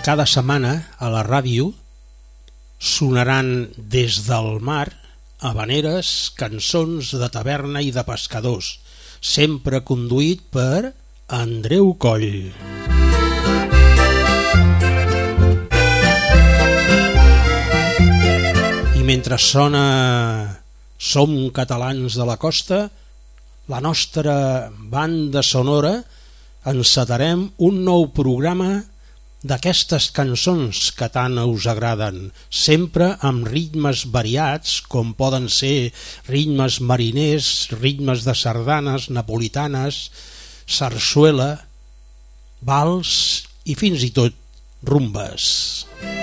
cada setmana a la ràdio sonaran des del mar havaneres, cançons de taverna i de pescadors, sempre conduït per Andreu Coll. I mentre sona Som catalans de la costa, la nostra banda sonora, encetarem un nou programa d'aquestes cançons que tant us agraden, sempre amb ritmes variats, com poden ser ritmes mariners, ritmes de sardanes, napolitanes, sarsuela, vals i fins i tot rumbes.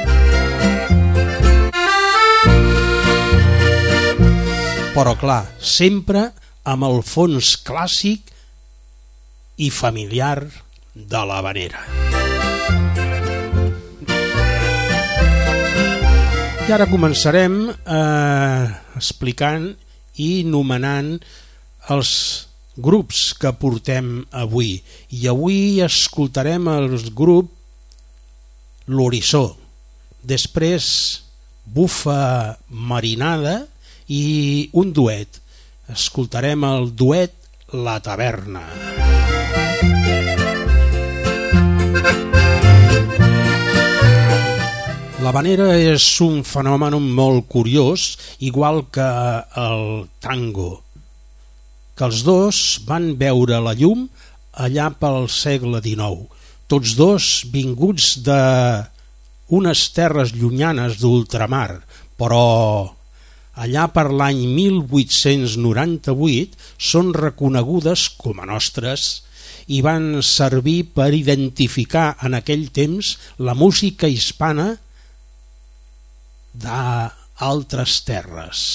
Però clar, sempre amb el fons clàssic i familiar de l'havanera. I ara començarem explicant i nomenant els grups que portem avui. I avui escoltarem el grup L'Horiçó, després Bufa Marinada i un duet. Escoltarem el duet La Taverna. L'havanera és un fenomen molt curiós, igual que el tango, que els dos van veure la llum allà pel segle XIX, tots dos vinguts d'unes terres llunyanes d'ultramar, però allà per l'any 1898 són reconegudes com a nostres i van servir per identificar en aquell temps la música hispana d'altres terres.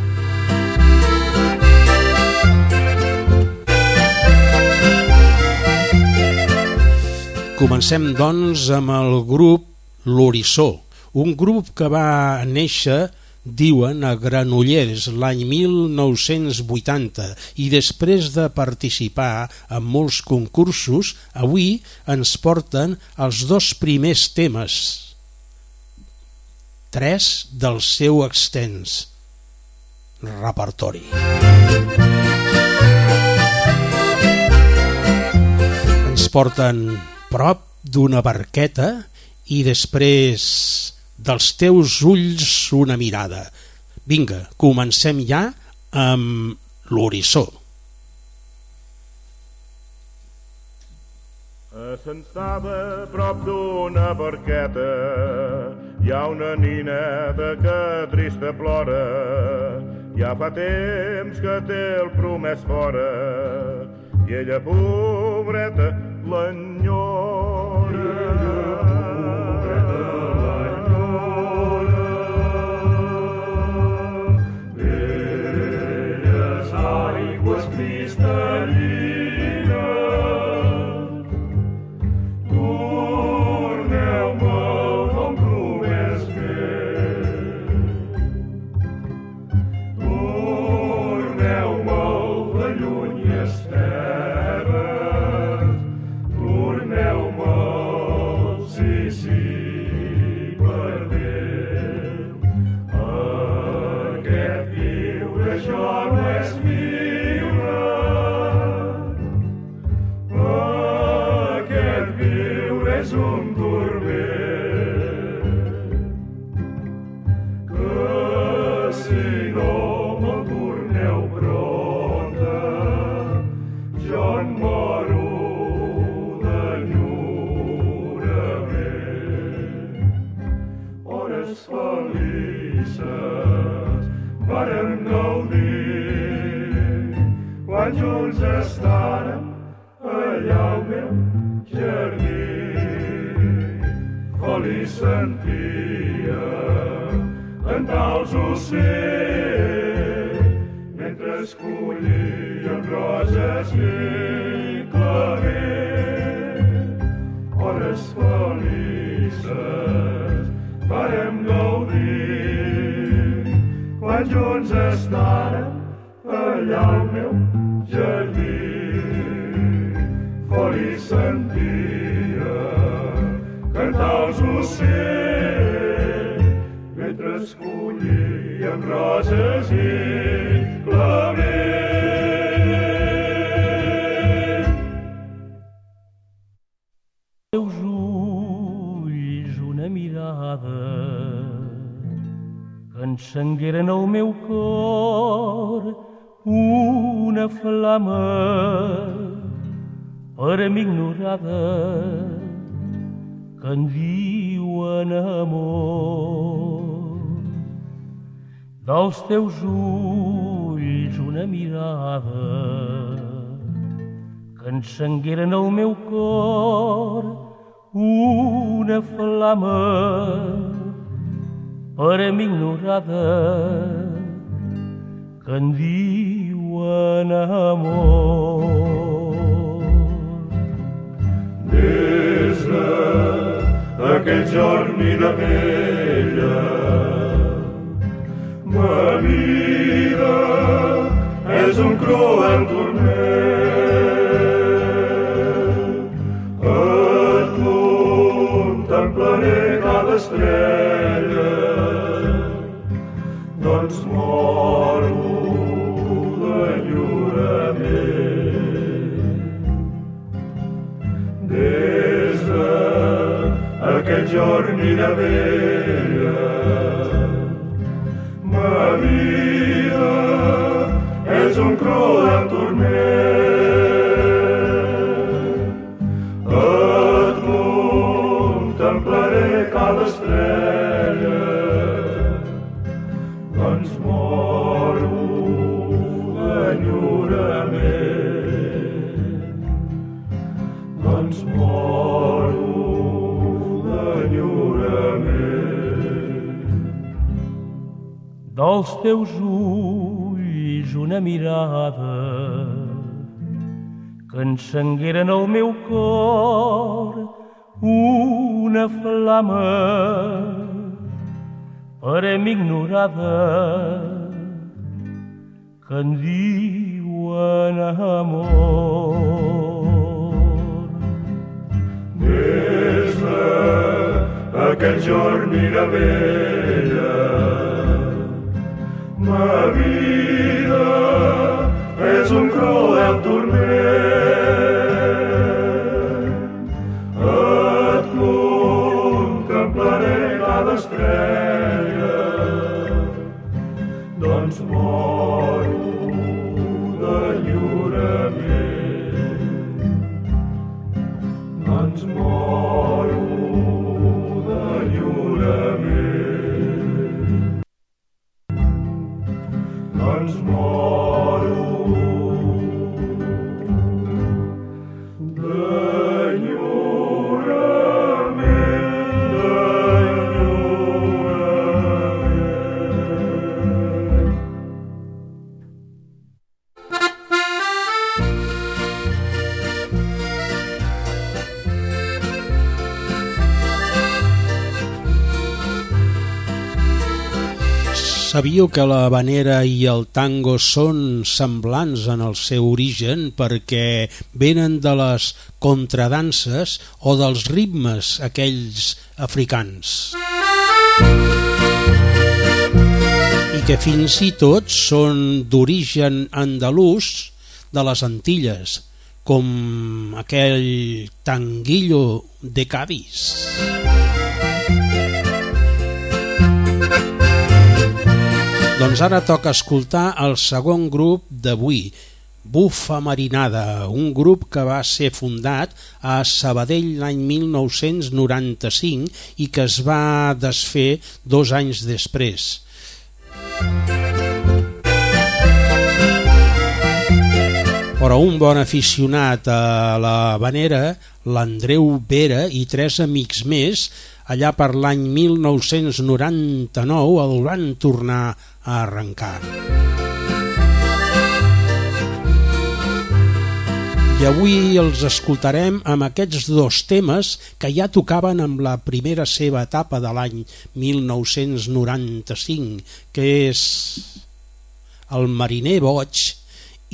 Comencem, doncs, amb el grup L'Horiçó, un grup que va néixer, diuen, a Granollers l'any 1980 i després de participar en molts concursos, avui ens porten els dos primers temes, 3 del seu extens repertori. Ens porten Prop d'una barqueta i després Dels teus ulls una mirada. Vinga, comencem ja amb L'Horiçó. Assentada a prop d'una barqueta hi ha una nineta que trista plora. Ja fa temps que té el promès fora i ella, pobreta, l'enyora. Aigües cristal·lines, torneu-me'l com promès fer. Torneu-me'l de llunyes terres, torneu-me'l, sí, sí, per Déu. Aquest viure això no és és un turment que si no me'l torneu pronta jo en moro d'enyorament. Hores felices vàrem gaudir quan junts estàrem allà al meu jardí. Feliç sentia en tals ocells mentre escollíem roses i clavells. Hores felices vàrem gaudir quan junts estàrem allà al meu jardí. Feliç sentia cantar dels ocells, mentre escollíem roses i clavells. Teus ulls una mirada que encengueren el meu cor, una flama per a mi ignorada que en diuen amor. Dels teus ulls una mirada que encengueren el meu cor, una flama per a mi ignorada que en diuen amor. Des d'aquell jorn i de vella, ma vida és un cruel turment. Et contemplaré cada estrella, doncs moro d'enyorament. Des d'aquell jorn i de vella, ma vida és un cruel turment. Et contemplaré cada estrella, doncs moro d'enyorament. Doncs moro d'enyorament. Dels teus ulls una mirada que encengueren el meu cor, una flama per a mi ignorada que en diuen amor. Des d'aquell jorn i de vella, ma vida és un cruel turment. Et contemplaré cada estrella, doncs moro d'enyorament. Doncs moro d'enyorament. Doncs moro Sabíeu que la havanera i el tango són semblants en el seu origen perquè venen de les contradanses o dels ritmes aquells africans, i que fins i tot són d'origen andalús de les Antilles, com aquell tanguillo de Cádiz. Doncs ara toca escoltar el segon grup d'avui, Bufa Marinada, un grup que va ser fundat a Sabadell l'any 1995 i que es va desfer 2 anys després. Però un bon aficionat a la havanera, l'Andreu Vera i 3 amics més, allà per l'any 1999 el van tornar a arrencar. I avui els escoltarem amb aquests 2 temes que ja tocaven amb la primera seva etapa de l'any 1995, que és El mariner boig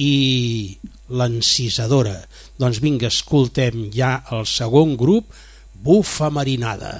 i L'encisadora. Doncs vinga, escoltem ja el segon grup, bufa marinada.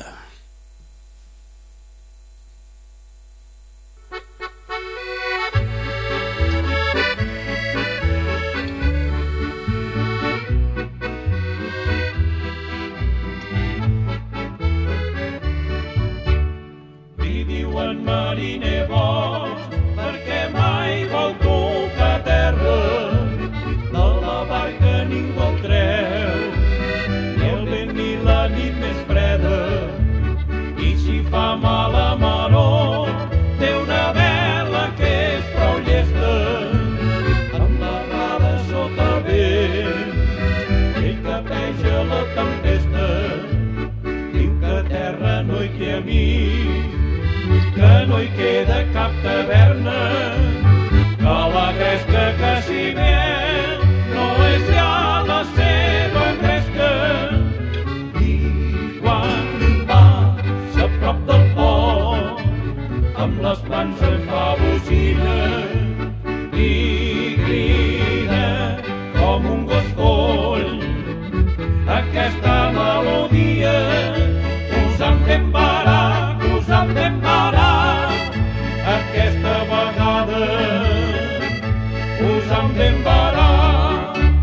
Li diuen mariner boig perquè mai vol tocar terra, de la barca ningú el treu, ni el vent ni la nit més freda, i si fa mala maror té una vela que és prou llesta, amb la rada sota el vent, ell capeja la tempesta, diu que a terra no hi té amic, que no hi queda cap taverna, que la gresca que s'hi veu no és ja la seva gresca. I quan passa a prop del port, amb les mans en fa bocina i crida com un gos foll. Aquesta melodia us han d'embarar, us han d'embarar. Aquesta vegada us han d'embarar.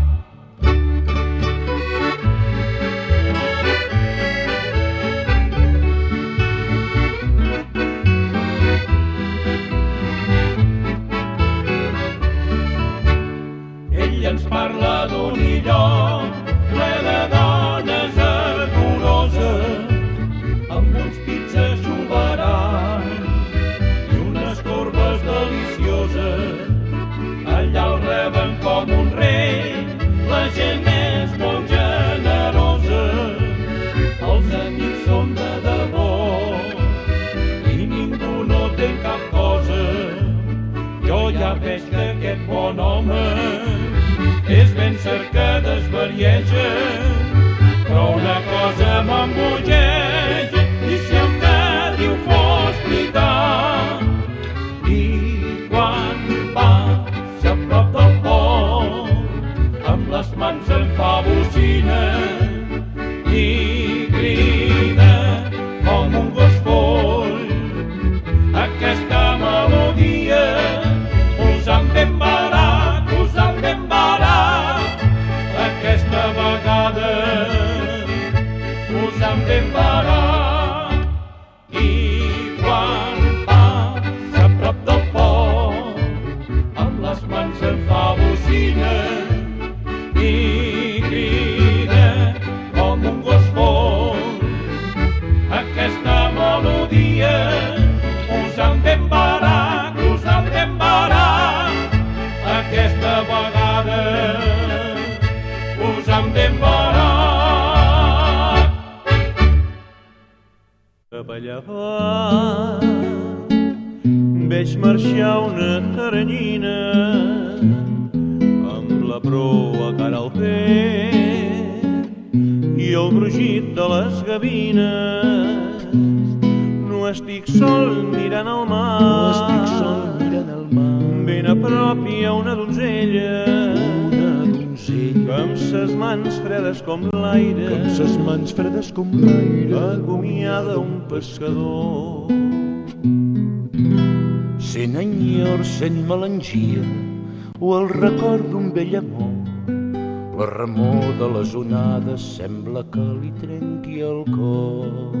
Ell ens parla d'un illot ple de dones adoroses, amb uns pits exuberants i unes corbes delicioses. Allà el reben com un rei, la gent és molt generosa, els amics són de debò i ningú no té cap cosa. Jo ja veig que aquest bon home és ben cert que desvarieja, però una cosa m'embogeix, i si el que diu fos veritat. I quan passa a prop del port, amb les mans en fa bocina i crida com un gos foll. Aquesta melodia us han d'embarar, us han d'embarar. Aquesta vegada us han d'embarar. I quan passa a prop del port, amb les mans en fa bocina i crida com un gos foll. Aquesta melodia us han d'embarar, us han d'embarar. Aquesta vegada us han d'embarar. Cap allà veig marxar una teranyina amb la proa cara al vent i el brugit de les gavines. No estic sol mirant el mar, ben a prop hi ha una donzella que amb ses mans fredes com l'aire acomiada un pescador. Sent enyor, sent melangia o el record d'un vell amor, la remor de les onades sembla que li trenqui el cor.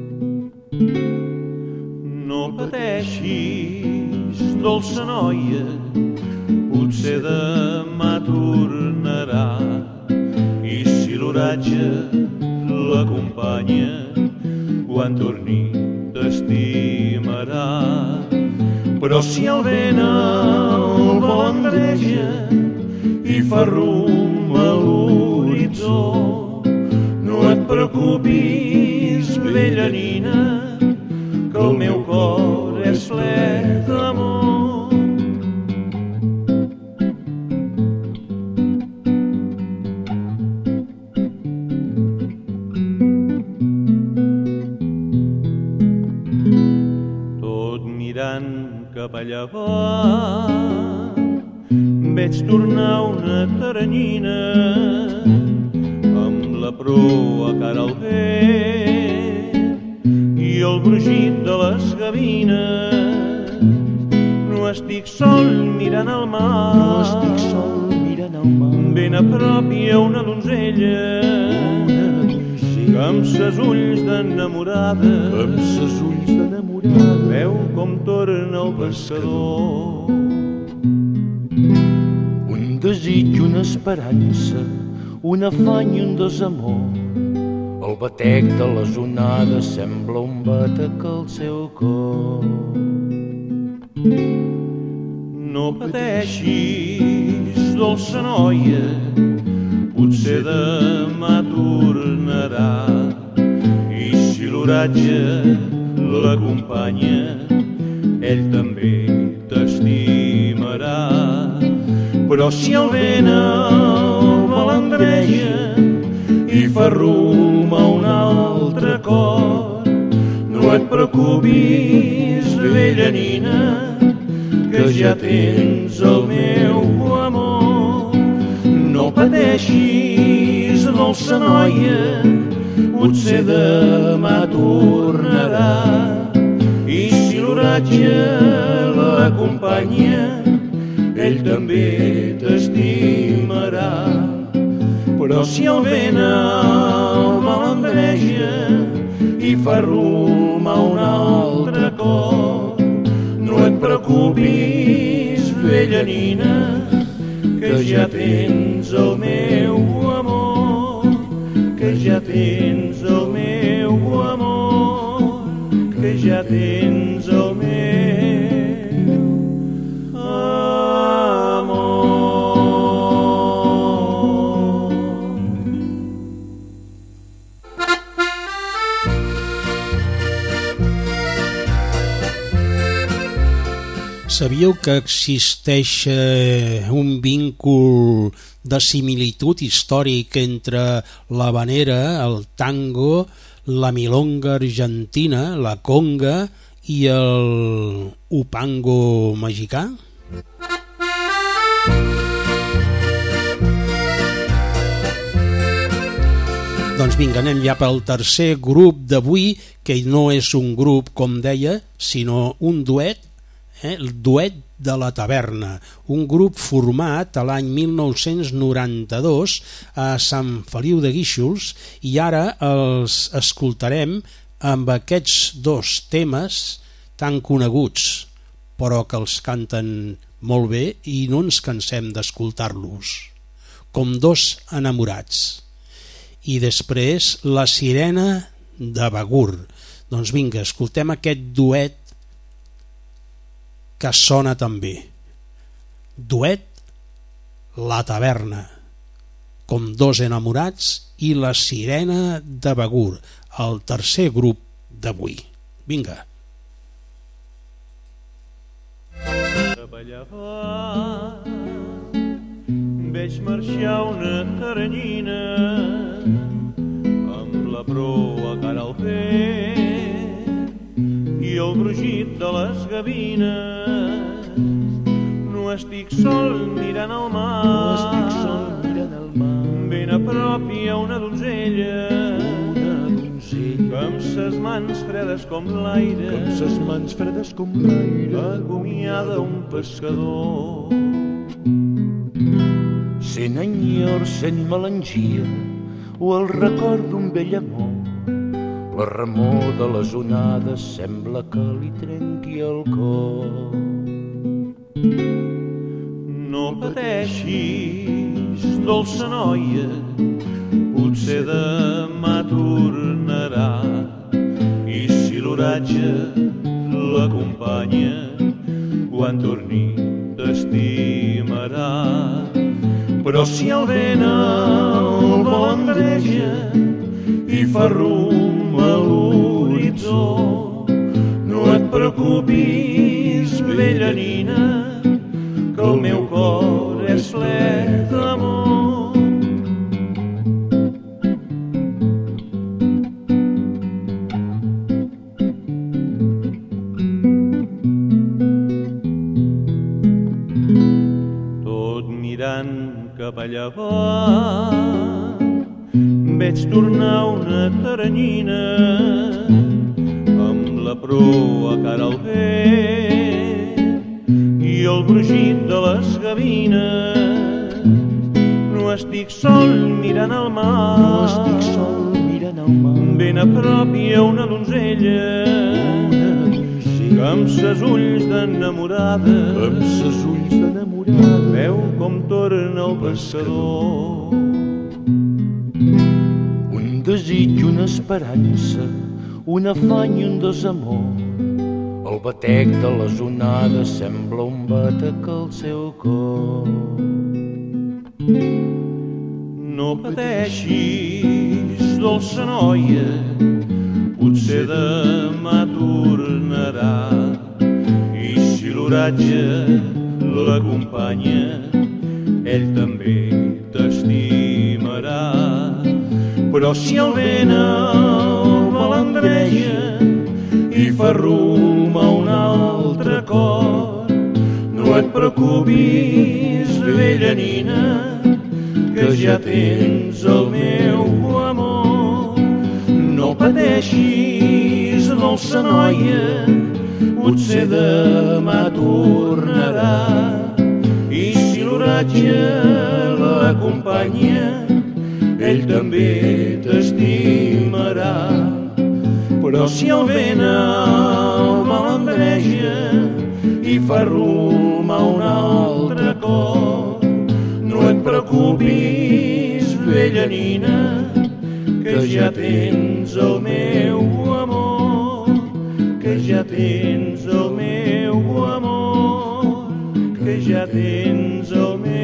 No pateixis, dolça noia, potser demà tornarà, i si l'oratge l'acompanya, quan torni t'estimarà. Però si el vent el balandreja i fa rumb a l'horitzó, no et preocupis, vella nina, que el meu cor és ple d'amor. Tot mirant cap allà baix, veig tornar una teranyina amb la proa cara al vent i el brugit de les gavines. No estic sol mirant el mar, no estic sol mirant el mar. Ben a prop hi ha una donzella que amb ses ulls d'enamorada, amb ses ulls d'enamorada, veu com torna el pescador. Un desig, una esperança, un afany i un desamor. El batec de les onades sembla un batec al seu cor. No pateixis, dolça noia, potser demà tornarà, i si l'oratge l'acompanya, ell també t'estimarà. Però si el vent el balandreja i fa rum a un altre cor, no et preocupis, vella nina, que ja tens el meu amor. No pateixis, dolça noia, potser demà tornarà, i si l'oratge l'acompanya, ell també t'estimarà. Però si el vent el balandreja i fa rum a un altre cor, no et preocupis, vella nina, que ja tens el meu amor, que ja tens el meu amor, que ja tens el meu Sabíeu que existeix un víncul de similitud històric entre l'havanera, el tango, la milonga argentina, la conga i el hupango mexicà? Doncs vinga, anem ja pel tercer grup d'avui, que no és un grup, com deia, sinó un duet, el duet de la taverna, un grup format a l'any 1992 a Sant Feliu de Guíxols, i ara els escoltarem amb aquests dos temes tan coneguts, però que els canten molt bé i no ens cansem d'escoltar-los, com dos enamorats. I després La sirena de Begur. Doncs vinga, escoltem aquest duet que sona també. Duet La taverna, com dos enamorats, i La sirena de Begur, el tercer grup d'avui. Vinga. Cap allà veig marxar una teranyina amb la proa cara al vent i el brugit de les gavines. No estic sol mirant el mar, ben a prop hi ha una donzella que amb ses mans fredes com l'aire, acomiada un pescador. Sent enyor, sent melangia, o el record d'un vell amor. La remor de les onades sembla que li trenqui el cor. No pateixis, dolça noia, potser demà tornarà, i si l'oratge l'acompanya, quan torni t'estimarà. Però si el vent el balandreja i fa rum a l'horitzó, no et preocupis, vella nina, que el meu cor és ple d'amor. Tot mirant cap allà veig tornar una teranyina amb la proa cara al vent i el brugit de les gavines. No estic sol mirant el mar, ben a prop hi ha una donzella que amb ses ulls d'enamorada veu com torna el pescador. Un desig, una esperança, un afany i un desamor. El batec de les onades sembla un batec al seu cor. No pateixis, dolça noia, potser demà tornarà, i si l'oratge l'acompanya, ell també t'estimarà. Però si el vent el balandreja i fa rum a un altre cor, no et preocupis, vella nina, que ja tens el meu amor. No pateixis, dolça noia, potser demà tornarà, i si l'oratge l'acompanya, ell també t'estimarà. Però si el vent el balandreja i fa rum a un altre cor, no et preocupis, vella nina, que ja tens el meu amor, que ja tens el meu amor, que ja tens el meu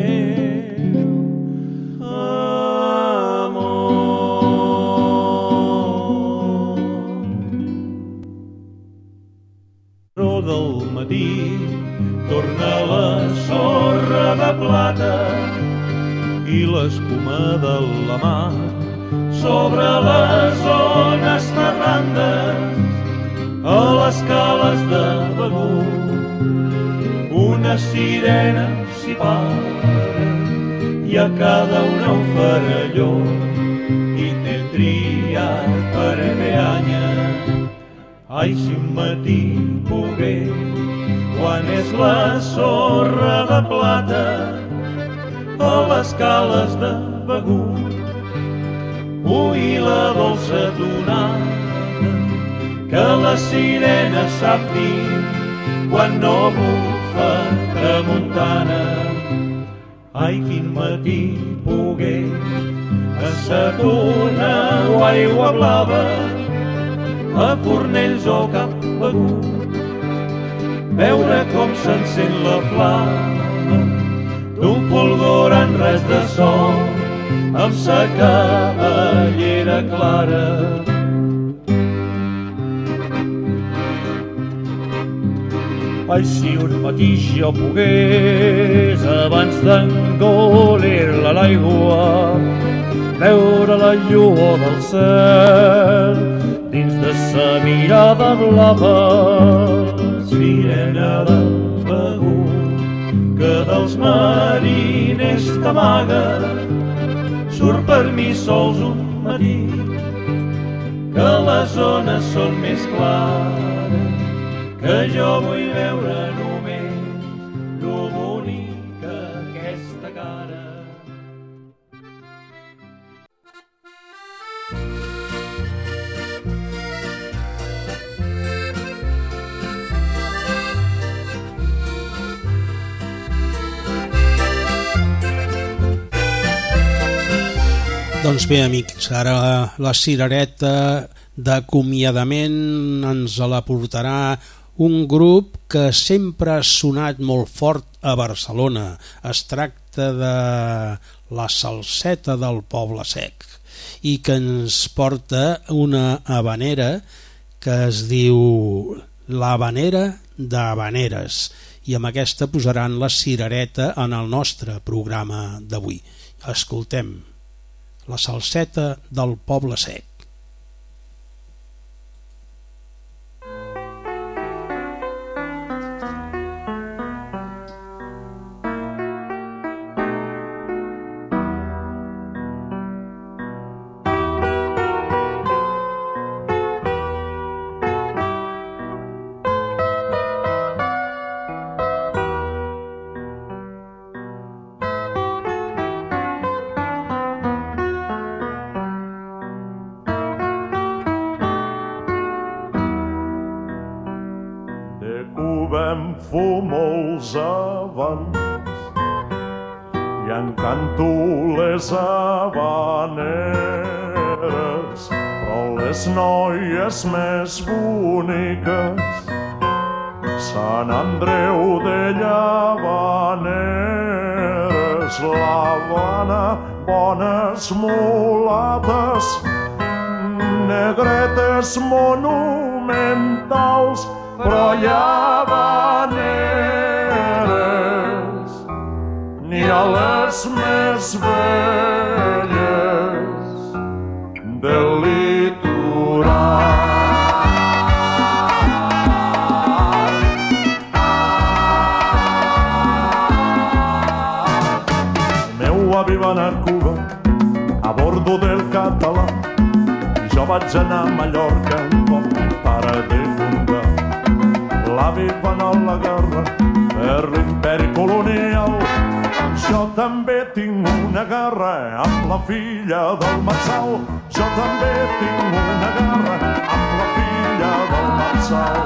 del matí torna la sorra de plata i l'escuma de la mar sobre les ones ferrandes a les cales de Begur. Una sirena s'hi para i a cada una un faralló i té triat per peanya. Ai, si un matí pogués, quan és la sorra de plata a les cales de Begur, oir la dolça tonada que la sirena sap dir quan no bufa tramuntana. Ai, quin matí pogués a sa tuna o aigua blava, a Fornells o Cap Begur, veure com s'encén la flama d'un fulgor en res de sol amb sa cabellera clara. Ai, si un matí jo pogués, abans d'engolir-la l'aigua, veure la lluor del cel dins de sa mirada blava. Sirena de Begur, que dels mariners t'amaga, surt per mi sols un matí, que les zones són més clares, que jo vull veure només lo bonica aquesta cara. Doncs bé, amics, ara la cirereta d'acomiadament ens la portarà un grup que sempre ha sonat molt fort a Barcelona. Es tracta de la Salseta del Poble Sec i que ens porta una habanera que es diu l'Habanera d'Habaneres, i amb aquesta posaran la cirereta en el nostre programa d'avui. Escoltem la Salseta del Poble Sec. fumo els abans i encanto les havaneres, però les noies més boniques Sant Andreu de Llavaneres, l'Havana, bones mulates, negretes monumentals, però llavaneres n'hi ha les més belles del litoral. Avi va anar a Cuba a bordo del Català i jo vaig anar a Mallorca un cop para de comptar. L'avi va anar a la guerra per l'imperi colonial. Jo també tinc una guerra amb la filla del Marçal. Jo també tinc una guerra amb la filla del Marçal.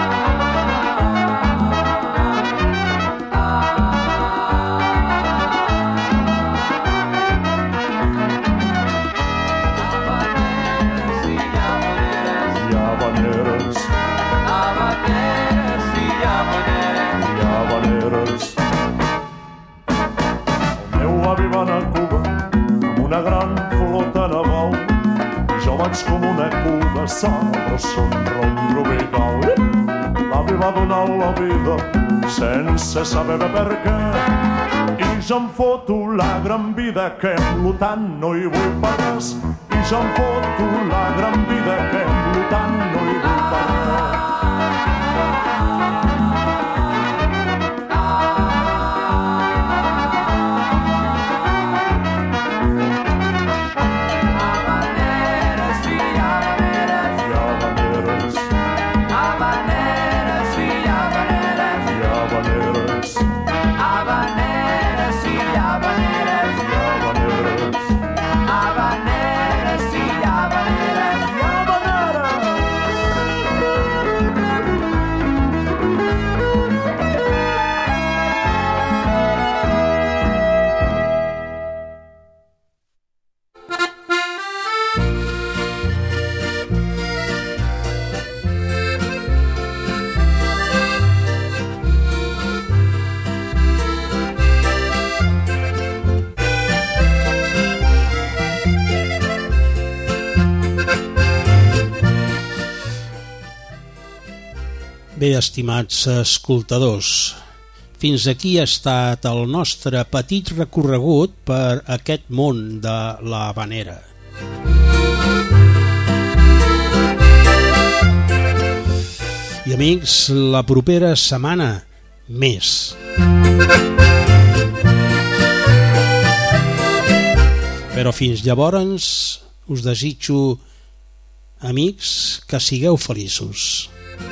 Una gran flota naval i jo vaig com una cubassada però somriure tropical. L'avi va donar la vida sense saber per què i jo em foto la gran vida que emlotant no hi vull per res i jo em foto la gran vida que emlotant no hi vull per res. Bé, estimats escoltadors, fins aquí ha estat el nostre petit recorregut per aquest món de la havanera. I amics, la propera setmana més. Però fins llavors us desitjo, amics, que sigueu feliços.